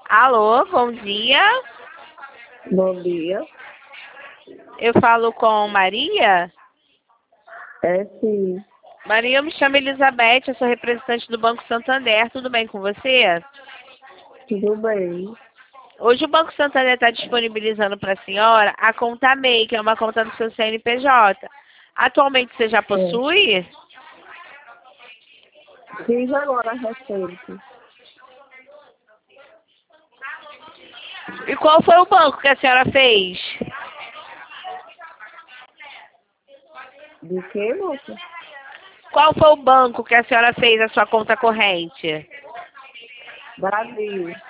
Alô, bom dia. Bom dia. Eu falo com Maria. É sim, Maria, eu me chamo Elizabeth, eu sou representante do Banco Santander. Tudo bem com você? tudo bem. Hoje o Banco Santander está disponibilizando para a senhora a conta MEI, que é uma conta do seu CNPJ. Atualmente você já possui? Fiz agora recente. E qual foi o banco que a senhora fez? De que, moça? Qual foi o banco que a senhora fez a sua conta corrente? Brasil.